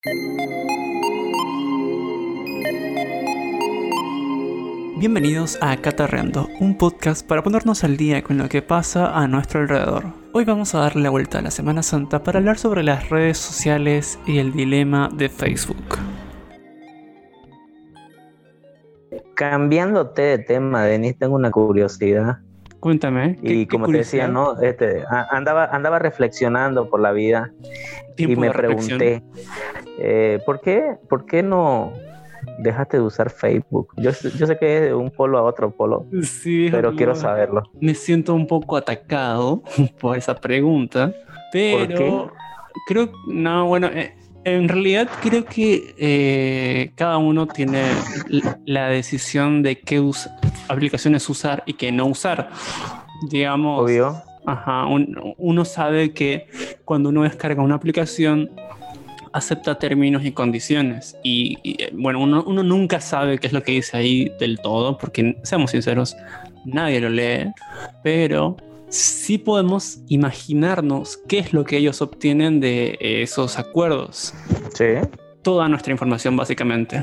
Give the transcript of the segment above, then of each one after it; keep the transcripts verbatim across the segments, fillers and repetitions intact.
Bienvenidos a Catarreando, un podcast para ponernos al día con lo que pasa a nuestro alrededor. Hoy vamos a darle la vuelta a la Semana Santa para hablar sobre las redes sociales y el dilema de Facebook. Cambiándote de tema, Denis, tengo una curiosidad. Cuéntame. ¿qué, Y qué como te decía, ¿no? Este, andaba, andaba reflexionando por la vida y me pregunté, eh, ¿por qué, ¿por qué no dejaste de usar Facebook? Yo, yo sé que es de un polo a otro polo, sí, pero quiero saberlo. Me siento un poco atacado por esa pregunta, pero ¿por qué? Creo, no, bueno, eh, en realidad creo que eh, cada uno tiene la decisión de qué us- aplicaciones usar y qué no usar. Digamos, obvio. Ajá, un, uno sabe que cuando uno descarga una aplicación acepta términos y condiciones y, y bueno, uno, uno nunca sabe qué es lo que dice ahí del todo, porque seamos sinceros, nadie lo lee, pero sí podemos imaginarnos qué es lo que ellos obtienen de esos acuerdos. Sí. Toda nuestra información, básicamente.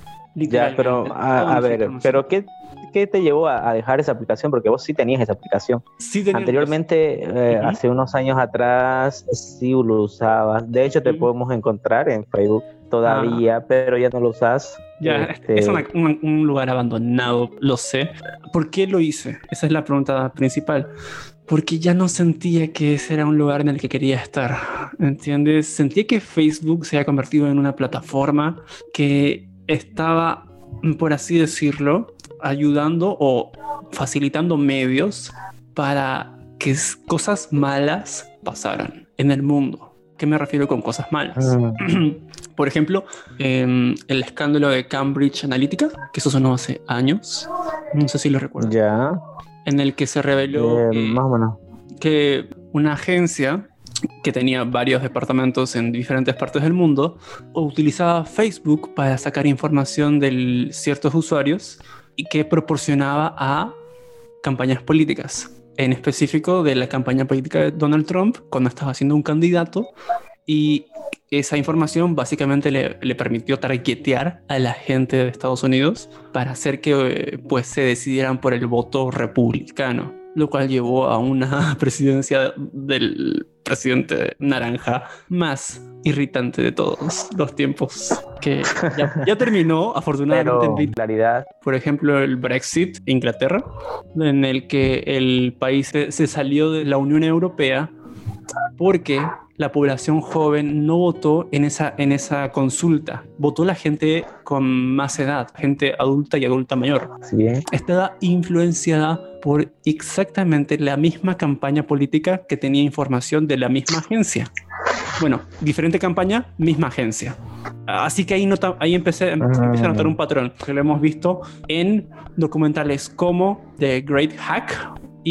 Ya, pero a, a ver, pero ¿qué, qué te llevó a, a dejar esa aplicación? Porque vos sí tenías esa aplicación. Sí teníamos. Anteriormente, eh, uh-huh. hace unos años atrás, sí lo usabas. De hecho, te uh-huh. podemos encontrar en Facebook todavía, ah. pero ya no lo usas. Ya, este... es una, un, un lugar abandonado, lo sé. ¿Por qué lo hice? Esa es la pregunta principal. Porque ya no sentía que ese era un lugar en el que quería estar, ¿entiendes? Sentía que Facebook se había convertido en una plataforma que estaba, por así decirlo, ayudando o facilitando medios para que cosas malas pasaran en el mundo. ¿Qué me refiero con cosas malas? Mm. Por ejemplo, eh, el escándalo de Cambridge Analytica, que eso sonó hace años, no sé si lo recuerdan. Ya. En el que se reveló eh, eh, más o menos. que una agencia que tenía varios departamentos en diferentes partes del mundo utilizaba Facebook para sacar información de ciertos usuarios y que proporcionaba a campañas políticas, en específico de la campaña política de Donald Trump cuando estaba siendo un candidato, y esa información básicamente le, le permitió targetear a la gente de Estados Unidos para hacer que pues, se decidieran por el voto republicano, lo cual llevó a una presidencia del presidente naranja más irritante de todos los tiempos, que ya, ya terminó, afortunadamente. Pero, en claridad. Por ejemplo, el Brexit, Inglaterra, en el que el país se, se salió de la Unión Europea porque la población joven no votó en esa, en esa consulta. Votó la gente con más edad, gente adulta y adulta mayor. Sí. Estaba influenciada por exactamente la misma campaña política que tenía información de la misma agencia. Bueno, diferente campaña, misma agencia. Así que ahí, nota, ahí empecé, empecé a notar un patrón que lo hemos visto en documentales como The Great Hack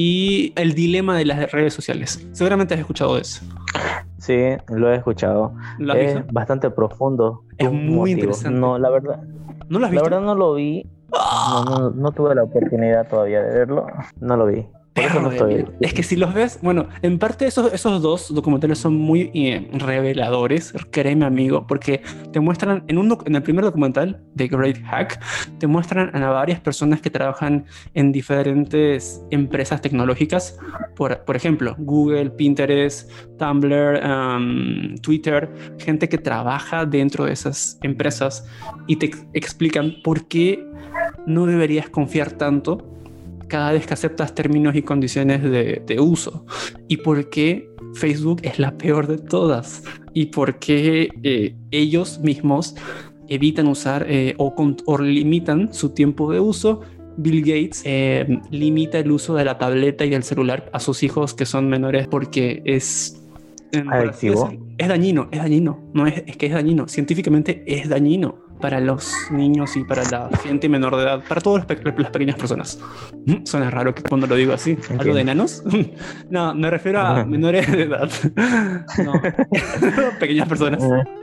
y El dilema de las redes sociales. Seguramente has escuchado de eso. Sí, lo he escuchado. ¿Lo has es visto? bastante profundo. Es muy motivo. interesante. No, la verdad. ¿No lo has visto? La verdad no lo vi. No, no, no tuve la oportunidad todavía de verlo. No lo vi. Por eso no estoy... Es que si los ves, bueno, en parte esos, esos dos documentales son muy eh, reveladores, créeme amigo, porque te muestran, en, un doc, en el primer documental de Great Hack, te muestran a varias personas que trabajan en diferentes empresas tecnológicas, por, por ejemplo, Google, Pinterest, Tumblr, um, Twitter, gente que trabaja dentro de esas empresas y te ex- explican por qué no deberías confiar tanto cada vez que aceptas términos y condiciones de, de uso, y por qué Facebook es la peor de todas, y por qué eh, ellos mismos evitan usar eh, o, con, o limitan su tiempo de uso. Bill Gates eh, limita el uso de la tableta y del celular a sus hijos que son menores porque es adictivo. Decir, es dañino, es dañino, no es, es que es dañino, científicamente es dañino para los niños y para la gente menor de edad, para todas las pequeñas personas. Suena raro que cuando lo digo así. Entiendo. ¿Algo de enanos? No, me refiero a menores de edad. No, pequeñas personas.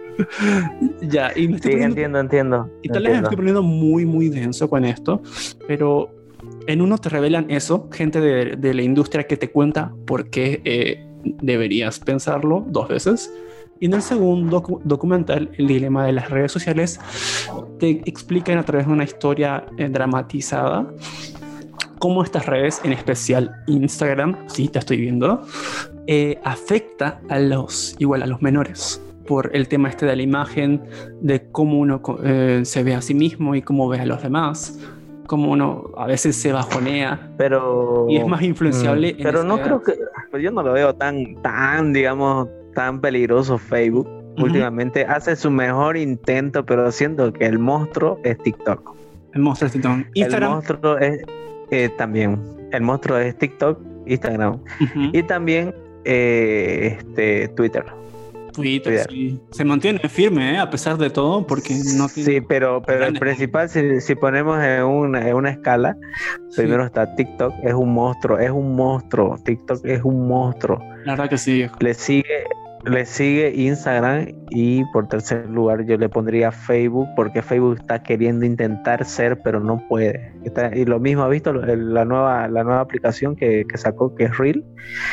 Ya, y me estoy sí, poniendo, entiendo, entiendo. Y tal vez me estoy poniendo muy, muy denso con esto, pero en uno te revelan eso, gente de, de la industria que te cuenta por qué eh, deberías pensarlo dos veces. Y en el segundo docu- documental, El dilema de las redes sociales, te explican a través de una historia eh, dramatizada cómo estas redes, en especial Instagram, sí, te estoy viendo, eh, afecta a los, igual a los menores, por el tema este de la imagen, de cómo uno eh, se ve a sí mismo y cómo ve a los demás, cómo uno a veces se bajonea, pero y es más influenciable. mm, en pero esa no edad. creo que, pues yo no lo veo tan, tan, digamos, tan peligroso Facebook. Uh-huh. Últimamente hace su mejor intento, pero siento que el monstruo es TikTok. El monstruo es TikTok. Instagram. El monstruo es eh, también. El monstruo es TikTok, Instagram. Uh-huh. Y también eh, este, Twitter. Twitter, Twitter. Sí. Se mantiene firme, ¿eh? A pesar de todo, porque no tiene... Sí, pero, pero el principal, si, si ponemos en una, en una escala, sí. Primero está TikTok, es un monstruo, es un monstruo. TikTok es un monstruo. La verdad que sí, viejo. Le sigue... Le sigue Instagram y por tercer lugar yo le pondría Facebook, porque Facebook está queriendo intentar ser pero no puede. Está, y lo mismo ha visto la nueva, la nueva aplicación que, que sacó, que es Reel,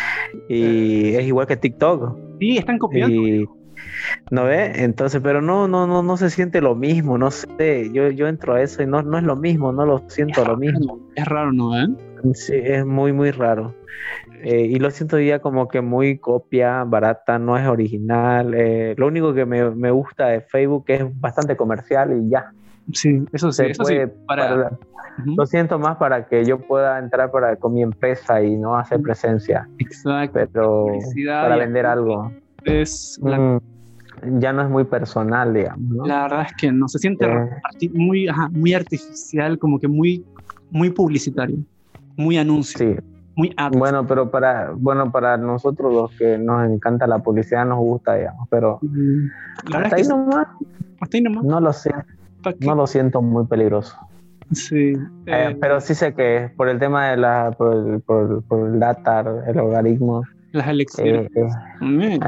y es igual que TikTok. Sí, están copiando. Y, ¿no ve? Entonces, pero no, no, no, no se siente lo mismo, no sé, yo, yo entro a eso y no, no es lo mismo, no lo siento lo mismo. Es raro, ¿no? ¿Eh? Sí, es muy, muy raro. Eh, y lo siento ya como que muy copia, barata, no es original. Eh, lo único que me, me gusta de Facebook es bastante comercial y ya. Sí, eso sí, eso puede, sí. Para... para, uh-huh. Lo siento más para que yo pueda entrar para, con mi empresa y no hacer presencia. Exacto. Pero para vender algo. Es la... mm, ya no es muy personal, digamos, ¿no? La verdad es que no se siente eh... muy, ajá, muy artificial, como que muy, muy publicitario, muy anuncio. Sí. Muy ads. Bueno, pero para, bueno, para nosotros los que nos encanta la publicidad nos gusta, digamos, pero mm, hasta ahí, nomás, hasta ahí nomás, no lo sé, no lo siento muy peligroso. Sí. Eh, eh, pero sí sé que por el tema de la, por el, por, por el data, el logaritmo. Las elecciones. Eh, eh,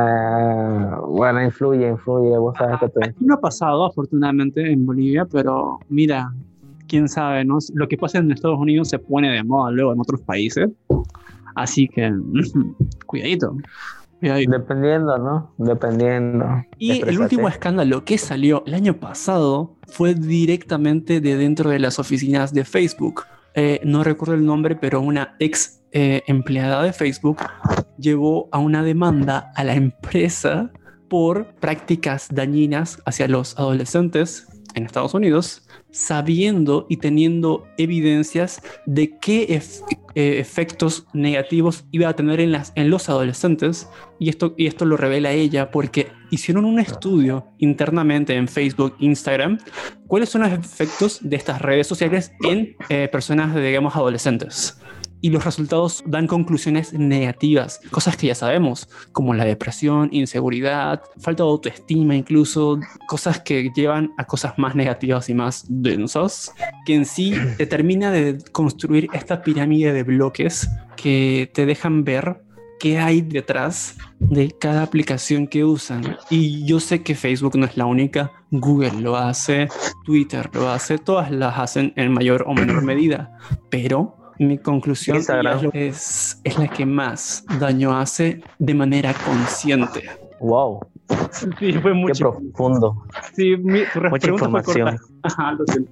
eh, bueno, influye, influye. Vos sabes que te... Aquí no ha pasado, afortunadamente, en Bolivia, pero mira, quién sabe, ¿no? Lo que pasa en Estados Unidos se pone de moda luego en otros países. Así que, cuidadito. cuidadito. Dependiendo, ¿no? Dependiendo. Y el último escándalo que salió el año pasado fue directamente de dentro de las oficinas de Facebook. Eh, no recuerdo el nombre, pero una ex eh, empleada de Facebook llevó a una demanda a la empresa por prácticas dañinas hacia los adolescentes en Estados Unidos, sabiendo y teniendo evidencias de qué ef- eh, efectos negativos iba a tener en, las, en los adolescentes, y esto, y esto lo revela ella porque hicieron un estudio internamente en Facebook, Instagram, cuáles son los efectos de estas redes sociales en eh, personas, digamos, adolescentes. Y los resultados dan conclusiones negativas, cosas que ya sabemos, como la depresión, inseguridad, falta de autoestima, incluso cosas que llevan a cosas más negativas y más densas, que en sí te termina de construir esta pirámide de bloques que te dejan ver qué hay detrás de cada aplicación que usan. Y yo sé que Facebook no es la única, Google lo hace, Twitter lo hace, todas las hacen en mayor o menor medida, pero mi conclusión es, es, es la que más daño hace de manera consciente. Wow. Sí, fue mucho. Qué profundo. Sí, mi, mucha información. Ajá, lo siento.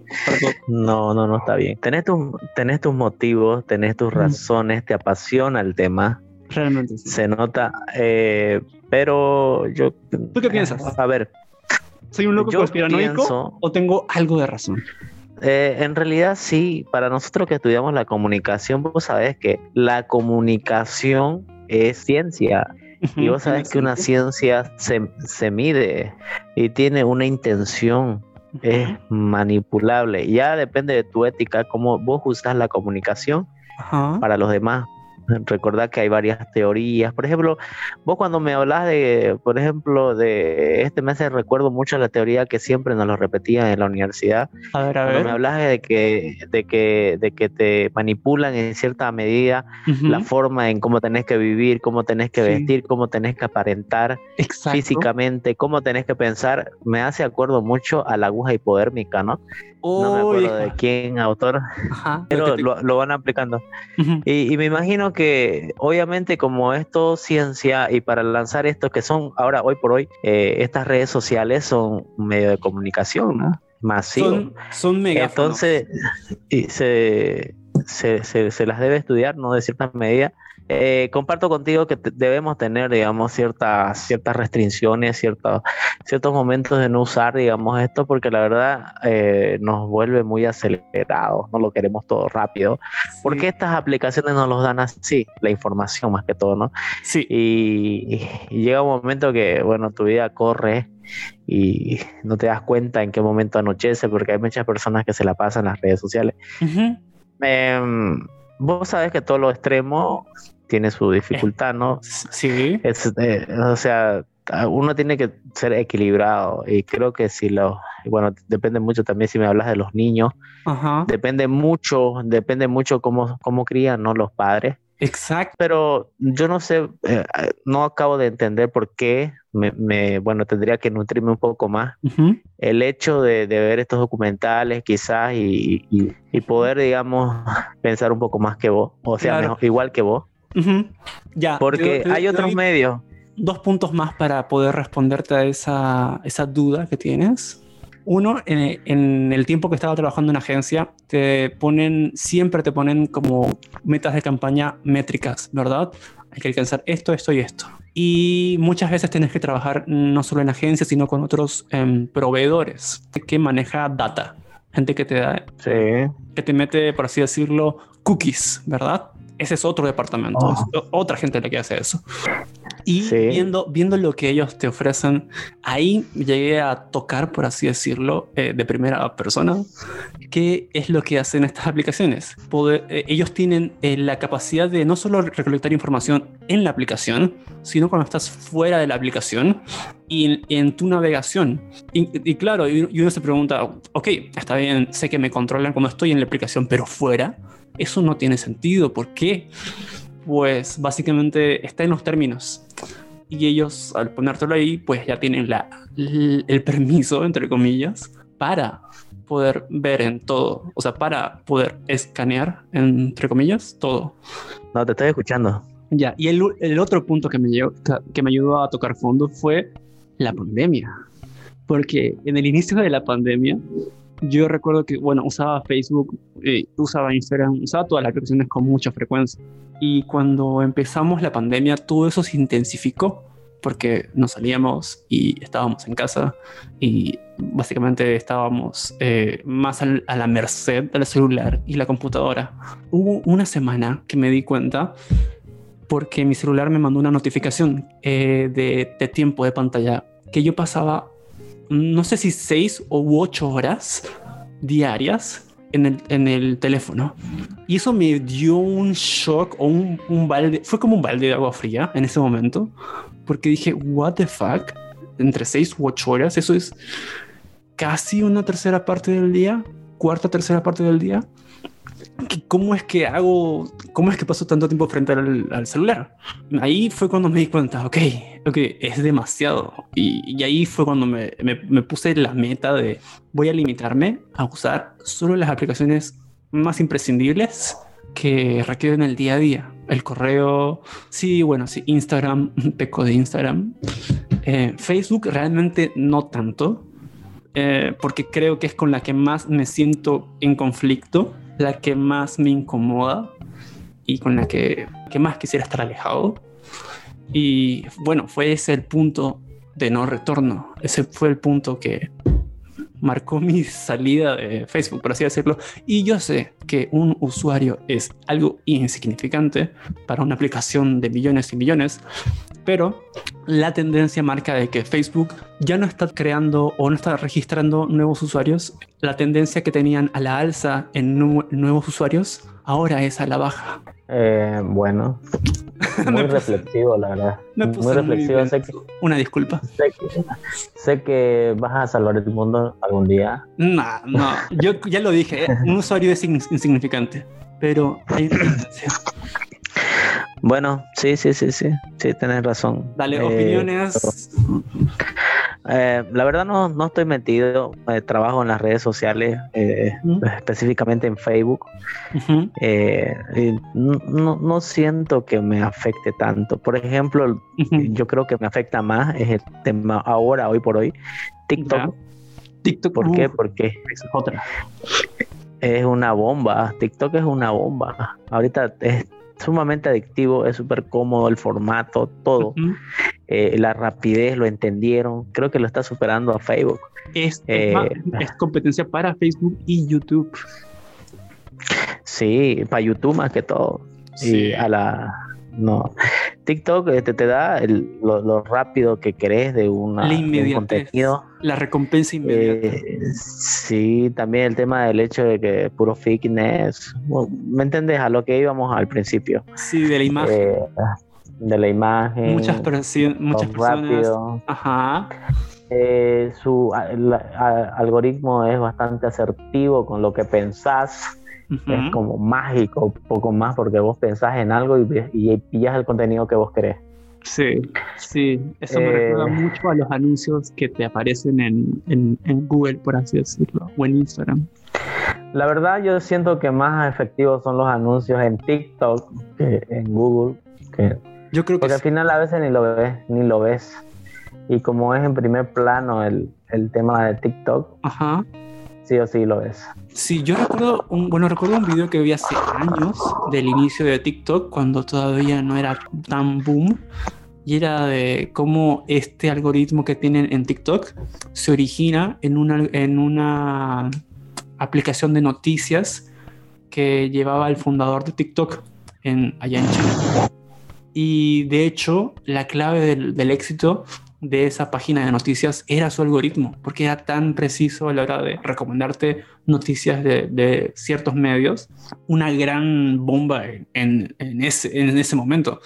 No, no, no está bien. Tenés, tu, tenés tus motivos, tenés tus razones, te apasiona el tema. Realmente sí. Se nota, eh, pero yo... ¿Tú qué piensas? A ver. ¿Soy un loco conspiranoico pienso, o tengo algo de razón? Eh, en realidad sí, para nosotros que estudiamos la comunicación, vos sabés que la comunicación es ciencia. Uh-huh, y vos sabés que una ciencia se, se mide y tiene una intención, uh-huh. Es manipulable. Ya depende de tu ética, cómo vos usás la comunicación uh-huh. para los demás. Recordad que hay varias teorías. Por ejemplo, vos cuando me hablas de, por ejemplo, de este mes recuerdo mucho la teoría que siempre nos lo repetían en la universidad. A ver, a cuando ver. me hablas de que, de que, de que te manipulan en cierta medida uh-huh. la forma en cómo tenés que vivir, cómo tenés que sí. vestir, cómo tenés que aparentar Exacto. físicamente, cómo tenés que pensar, me hace acuerdo mucho a la aguja hipodérmica, ¿no? Oh, no me acuerdo hija. de quién autor, Ajá, pero te... lo, lo van aplicando. Uh-huh. y, y me imagino que obviamente como esto ciencia y para lanzar esto que son ahora hoy por hoy eh, estas redes sociales son un medio de comunicación, ¿no? Masivo. Son, son megáfonos. Entonces y se, se, se, se las debe estudiar, ¿no? De cierta medida. Eh, comparto contigo que te, debemos tener, digamos, ciertas, ciertas restricciones, ciertos, ciertos momentos de no usar, digamos, esto, porque la verdad eh, nos vuelve muy acelerados, no lo queremos todo rápido, sí. porque estas aplicaciones nos los dan así, la información más que todo, ¿no? Sí. Y, y llega un momento que, bueno, tu vida corre y no te das cuenta en qué momento anochece, porque hay muchas personas que se la pasan en las redes sociales. Uh-huh. Eh, vos sabés que todo lo extremo tiene su dificultad, ¿no? Sí. Es, eh, o sea, uno tiene que ser equilibrado y creo que si lo, bueno, depende mucho también si me hablas de los niños, Ajá. depende mucho, depende mucho cómo, cómo crían, ¿no? Los padres. Exacto. Pero yo no sé, eh, no acabo de entender por qué, me, me, bueno, tendría que nutrirme un poco más. Uh-huh. El hecho de, de ver estos documentales quizás y, y, y poder, digamos, pensar un poco más que vos, o sea, claro. mejor, igual que vos. Uh-huh. Ya, porque te, te, hay otros medios. Dos puntos más para poder responderte a esa, esa duda que tienes. Uno, en, en el tiempo que estaba trabajando en agencia, te ponen, siempre te ponen como metas de campaña métricas, ¿verdad? Hay que alcanzar esto, esto y esto. Y muchas veces tienes que trabajar no solo en agencia, sino con otros um, proveedores que maneja data. Gente que te da, sí. que te mete, por así decirlo, cookies, ¿verdad? Ese es otro departamento, oh. es otra gente la que hace eso. Y sí. viendo, viendo lo que ellos te ofrecen, ahí llegué a tocar, por así decirlo, eh, de primera persona, qué es lo que hacen estas aplicaciones. Poder, eh, ellos tienen eh, la capacidad de no solo recolectar información en la aplicación, sino cuando estás fuera de la aplicación y en, en tu navegación. Y, y claro, y, y uno se pregunta, ok, está bien, sé que me controlan cuando estoy en la aplicación, pero fuera, eso no tiene sentido. ¿Por qué? Pues básicamente está en los términos. Y ellos, al ponértelo ahí, pues ya tienen la, el, el permiso, entre comillas, para poder ver en todo. O sea, para poder escanear, entre comillas, todo. No, te estoy escuchando. Ya, y el, el otro punto que me, llevó, que me ayudó a tocar fondo fue la pandemia. Porque en el inicio de la pandemia, yo recuerdo que, bueno, usaba Facebook, eh, usaba Instagram, usaba todas las aplicaciones con mucha frecuencia. Y cuando empezamos la pandemia, todo eso se intensificó porque nos salíamos y estábamos en casa y básicamente estábamos eh, más al, a la merced del celular y la computadora. Hubo una semana que me di cuenta porque mi celular me mandó una notificación eh, de, de tiempo de pantalla que yo pasaba, no sé si seis u ocho horas diarias en el, en el teléfono. Y eso me dio un shock o un, un balde, fue como un balde de agua fría en ese momento, porque dije, what the fuck, entre seis u ocho horas, eso es casi una tercera parte del día, cuarta tercera parte del día. ¿Cómo es que hago, cómo es que paso tanto tiempo frente al, al celular? Ahí fue cuando me di cuenta, ok, ok, es demasiado. Y, y ahí fue cuando me, me, me puse la meta de voy a limitarme a usar solo las aplicaciones más imprescindibles que requieren el día a día. El correo, sí, bueno, sí, Instagram, peco de Instagram. Eh, Facebook realmente no tanto, eh, porque creo que es con la que más me siento en conflicto, la que más me incomoda y con la que, que más quisiera estar alejado. Y bueno, fue ese el punto de no retorno. Ese fue el punto que marcó mi salida de Facebook, por así decirlo. Y yo sé que un usuario es algo insignificante para una aplicación de millones y millones, pero la tendencia marca de que Facebook ya no está creando o no está registrando nuevos usuarios. La tendencia que tenían a la alza en nu- nuevos usuarios ahora es a la baja. Eh, bueno, muy reflexivo, la verdad. Me muy reflexivo. Muy sé que, Una disculpa. Sé que, sé que vas a salvar el mundo algún día. No, no, yo ya lo dije, ¿eh? Un usuario es insignificante, pero hay una tendencia. Bueno, sí, sí, sí, sí, sí, tenés razón. Dale, eh, opiniones. Eh, la verdad no, no estoy metido, eh, trabajo en las redes sociales, eh, uh-huh. específicamente en Facebook. Uh-huh. eh, y no, no, no siento que me afecte tanto. Por ejemplo, uh-huh. yo creo que me afecta más es el tema ahora, hoy por hoy, TikTok. Yeah. TikTok. ¿Por uh, qué? Porque es otra. Es una bomba. TikTok es una bomba. Ahorita es sumamente adictivo, es súper cómodo el formato, todo. Uh-huh. Eh, la rapidez, lo entendieron. Creo que lo está superando a Facebook. Es, eh, es, más, es competencia para Facebook y YouTube. Sí, para YouTube más que todo. Sí. Y a la... No. TikTok este, te da el, lo, lo rápido que querés de, una, la de un contenido. La recompensa inmediata. Eh, sí, también el tema del hecho de que puro fitness. ¿Me entendés? A lo que íbamos al principio. Sí, de la imagen. Eh, de la imagen. Muchas, persi- muchas personas. Rápido. Ajá. Eh, su el, el, algoritmo es bastante asertivo con lo que pensás. Uh-huh. Es como mágico, poco más, porque vos pensás en algo y, y pillas el contenido que vos querés. Sí, sí, eso eh, me recuerda mucho a los anuncios que te aparecen en, en, en Google, por así decirlo, o en Instagram. La verdad, yo siento que más efectivos son los anuncios en TikTok que en Google. Que, yo creo que porque sí. Al final a veces ni lo ves, ni lo ves. Y como es en primer plano el, el tema de TikTok, ajá. sí o sí lo ves. Sí, yo recuerdo un, bueno, recuerdo un video que vi hace años del inicio de TikTok, cuando todavía no era tan boom, y era de cómo este algoritmo que tienen en TikTok se origina en una, en una aplicación de noticias que llevaba el fundador de TikTok en, allá en China. Y de hecho, la clave del, del éxito de esa página de noticias era su algoritmo, porque era tan preciso a la hora de recomendarte noticias de, de ciertos medios, una gran bomba en, en, ese, en ese momento.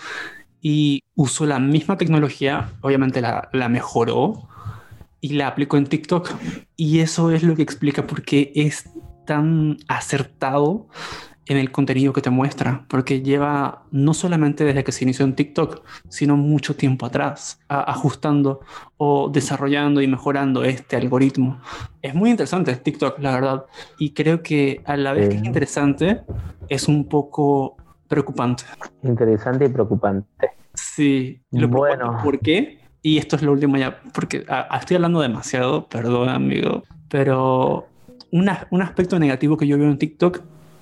Y usó la misma tecnología, obviamente la, la mejoró y la aplicó en TikTok. Y eso es lo que explica por qué es tan acertado en el contenido que te muestra, porque lleva no solamente desde que se inició en TikTok, sino mucho tiempo atrás, a, ajustando o desarrollando y mejorando este algoritmo. Es muy interesante TikTok, la verdad, y creo que a la vez sí. que es interesante, es un poco preocupante. Interesante y preocupante. Sí, lo bueno. preocupante, ¿por qué? Y esto es lo último ya, porque a, a estoy hablando demasiado, perdón amigo, pero una, un aspecto negativo que yo veo en TikTok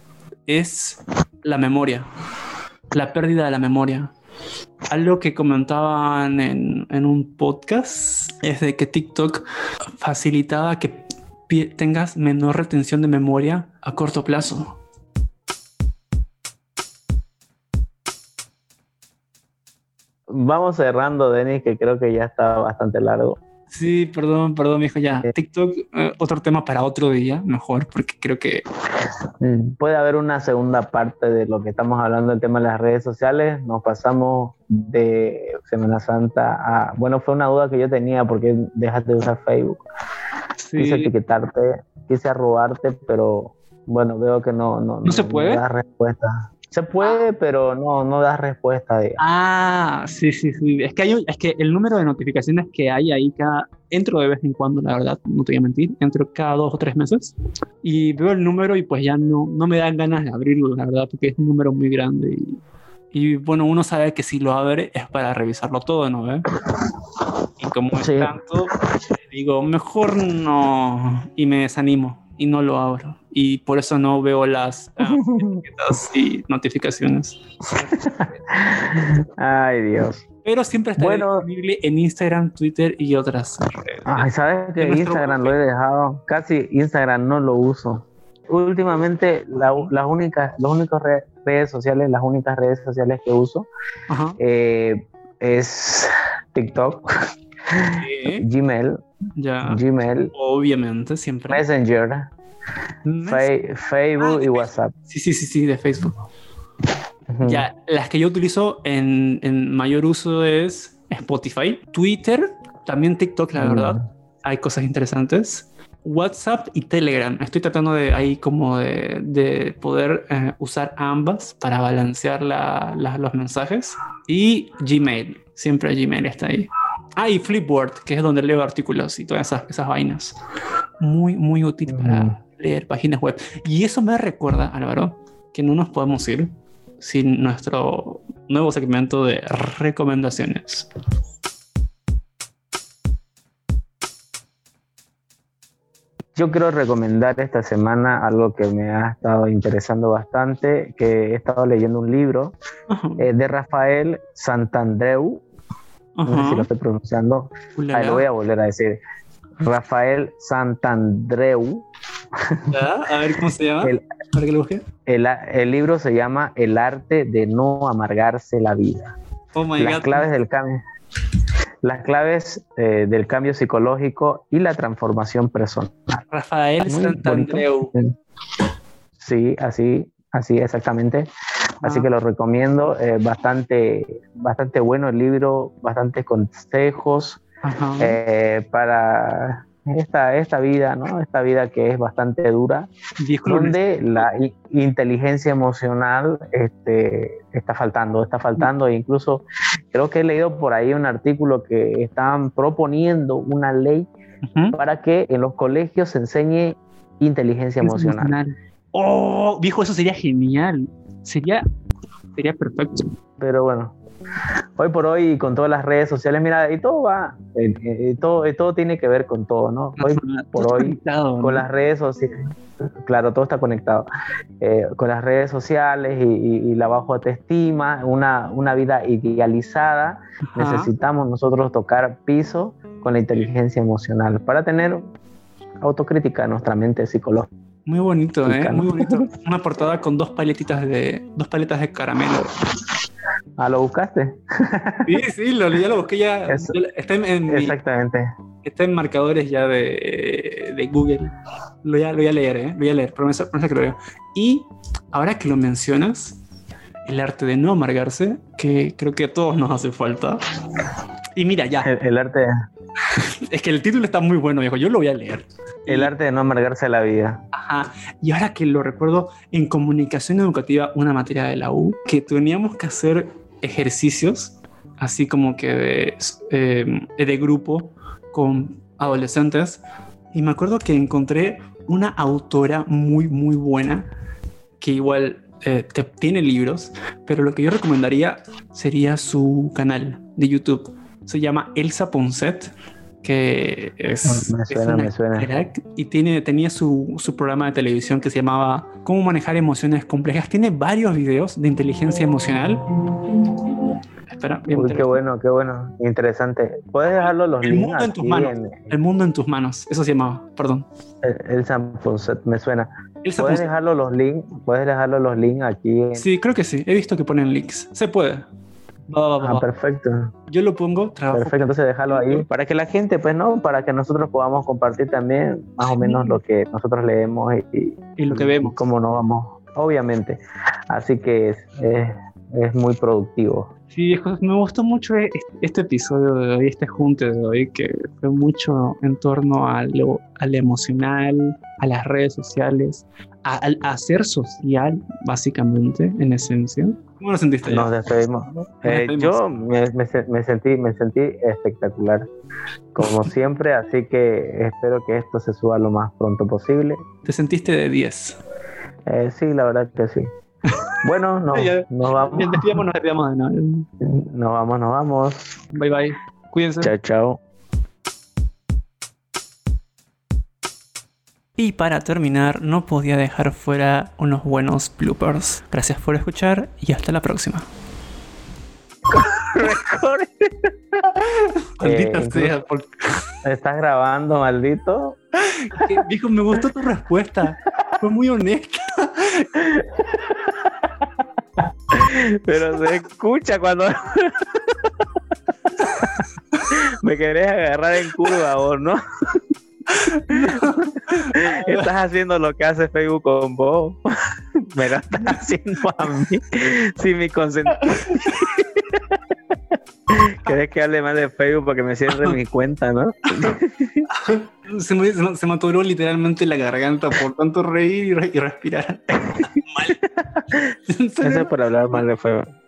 es la memoria, la pérdida de la memoria. Algo que comentaban en, en un podcast es de que TikTok facilitaba que pi- tengas menor retención de memoria a corto plazo. Vamos cerrando, Denis, que creo que ya está bastante largo. Sí, perdón, perdón, mijo, ya. TikTok, eh, otro tema para otro día, mejor, porque creo que... Puede haber una segunda parte de lo que estamos hablando, el tema de las redes sociales. Nos pasamos de Semana Santa a... Bueno, fue una duda que yo tenía, porque dejaste de usar Facebook. Sí. Quise etiquetarte, quise arrobarte, pero bueno, veo que no... ¿No, ¿No, ¿No se puede? No das respuesta. Se puede, ah. pero no, no das respuesta. Digamos. Ah, sí, sí, sí. Es que, hay, es que el número de notificaciones que hay ahí, cada, entro de vez en cuando, la verdad, no te voy a mentir, entro cada dos o tres meses y veo el número y pues ya no, no me dan ganas de abrirlo, la verdad, porque es un número muy grande. Y, y bueno, uno sabe que si lo abre es para revisarlo todo, ¿no? ¿Eh? Y como sí. es tanto, digo, mejor no, y me desanimo y no lo abro. Y por eso no veo las uh, etiquetas y notificaciones. Ay, Dios. Pero siempre está bueno, disponible en Instagram, Twitter y otras redes. Ay, ¿sabes que Instagram lo he dejado? Casi Instagram no lo uso. Últimamente, la, las únicas, las únicas redes sociales, las únicas redes sociales que uso eh, es TikTok, ¿sí? Gmail, ya. Gmail, obviamente, siempre. Messenger, Fe- Facebook ah, y WhatsApp. Sí, sí, sí, sí, de Facebook. Uh-huh. Ya, las que yo utilizo en, en mayor uso es Spotify, Twitter, también TikTok, la uh-huh. verdad. Hay cosas interesantes. WhatsApp y Telegram. Estoy tratando de ahí como de, de poder eh, usar ambas para balancear la, la, los mensajes. Y Gmail. Siempre Gmail está ahí. Ah, y Flipboard, que es donde leo artículos y todas esas, esas vainas. Muy, muy útil para mm. leer páginas web. Y eso me recuerda, Álvaro, que no nos podemos ir sin nuestro nuevo segmento de recomendaciones. Yo quiero recomendar esta semana algo que me ha estado interesando bastante, que he estado leyendo un libro uh-huh. eh, de Rafael Santandreu. Uh-huh. No sé si lo estoy pronunciando. Ahí lo voy a volver a decir. Rafael Santandreu. ¿Ya? A ver cómo se llama. El, ¿Para que lo busque? El, el libro se llama El arte de no amargarse la vida. Oh my Las God. claves del cambio. Las claves eh, del cambio psicológico y la transformación personal. Rafael Santandreu. Sí, así, así exactamente. Así ah. que lo recomiendo. Eh, bastante, bastante bueno el libro, bastantes consejos eh, para esta, esta vida, ¿no? Esta vida que es bastante dura, donde la i- inteligencia emocional este, está faltando, está faltando. E incluso creo que he leído por ahí un artículo que están proponiendo una ley uh-huh. para que en los colegios se enseñe inteligencia emocional. emocional. Oh, viejo, eso sería genial. Sería, sería perfecto. Pero bueno, hoy por hoy con todas las redes sociales, mira, y todo va, eh, eh, todo, eh, todo tiene que ver con todo, ¿no? Hoy por hoy con ¿no? las redes sociales, claro, todo está conectado, eh, con las redes sociales y, y, y la baja autoestima, una, una vida idealizada. Ajá. Necesitamos nosotros tocar piso con la inteligencia emocional para tener autocrítica en nuestra mente psicológica. Muy bonito, ¿eh? Muy bonito. Una portada con dos paletitas de dos paletas de caramelo. Ah, ¿lo buscaste? Sí, sí, lo, ya lo busqué ya. Eso, está en, en exactamente. Mi, está en marcadores ya de, de Google. Lo voy, a, lo voy a leer, ¿eh? Lo voy a leer, promesa, promesa que lo veo. Y ahora que lo mencionas, el arte de no amargarse, que creo que a todos nos hace falta. Y mira, ya. El, el arte... Es que el título está muy bueno, viejo. Yo lo voy a leer. El arte de no amargarse la vida. Ajá. Y ahora que lo recuerdo, en comunicación educativa, una materia de la U, que teníamos que hacer ejercicios, así como que de, eh, de grupo con adolescentes. Y me acuerdo que encontré una autora muy, muy buena, que igual eh, te, tiene libros, pero lo que yo recomendaría sería su canal de YouTube. Se llama Elsa Ponset, que es, me suena, es una me suena. crack, y tiene, tenía su, su programa de televisión que se llamaba Cómo manejar emociones complejas. Tiene varios videos de inteligencia emocional. Espera, Uy, qué bueno, qué bueno, interesante. ¿Puedes dejarlo los el links mundo en tus aquí manos. En... El mundo en tus manos, eso se llamaba, perdón. Elsa Ponset, me suena. Elsa ¿Puedes Ponset. dejarlo los links? ¿Puedes dejarlo los links aquí? En... Sí, creo que sí. He visto que ponen links. Se puede. Va, va, va, ah, va. perfecto. Yo lo pongo, trabajo. Perfecto, entonces déjalo ahí para que la gente, pues no, para que nosotros podamos compartir también más o menos lo que nosotros leemos y, y lo que vemos. Y cómo nos vamos, obviamente. Así que es, es, es muy productivo. Sí, me gustó mucho este episodio de hoy, este junte de hoy, que fue mucho en torno a lo, a lo emocional, a las redes sociales, a, a, a ser social, básicamente, en esencia. ¿Cómo lo sentiste? Nos despedimos. Nos eh, despedimos. Yo me, me, me, sentí, me sentí espectacular, como siempre, así que espero que esto se suba lo más pronto posible. ¿Te sentiste de diez? Eh, sí, la verdad que sí. Bueno, no, ya, nos vamos. Nos despedimos, nos despedimos de nada. Nos vamos, nos vamos. Bye, bye. Cuídense. Chao, chao. Y para terminar, no podía dejar fuera unos buenos bloopers. Gracias por escuchar y hasta la próxima. Maldita eh, sea. Por... ¿Estás grabando, maldito? Dijo, me gustó tu respuesta. Fue muy honesta. Pero se escucha cuando... Me querés agarrar en curva vos, ¿no? No. Estás haciendo lo que hace Facebook con vos. Me lo estás haciendo a mí sin mi consentimiento. ¿Querés que hable más de Facebook para que me cierre mi cuenta, no? Se me, se me atoró literalmente la garganta por tanto reír y, re, y respirar mal. Eso es por hablar mal de Facebook.